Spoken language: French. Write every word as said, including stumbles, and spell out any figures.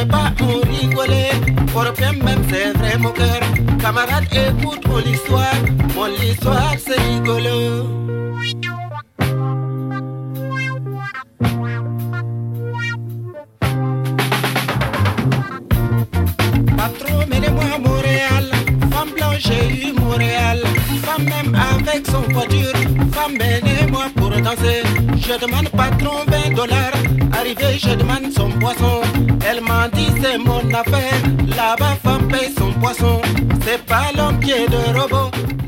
n'est pas pour rigoler. Européen même c'est vrai mon cœur. Camarade écoute mon histoire. Mon histoire c'est rigolo. Patron, menez-moi à Montréal. Femme blanche, j'ai eu Montréal. Femme même avec son voiture. Femme, menez-moi pour danser. Je demande patron vingt dollars. Arrivé, je demande son poisson. Elle m'a dit c'est mon affaire. Là-bas, femme paye son poisson. C'est pas l'homme qui est de robot.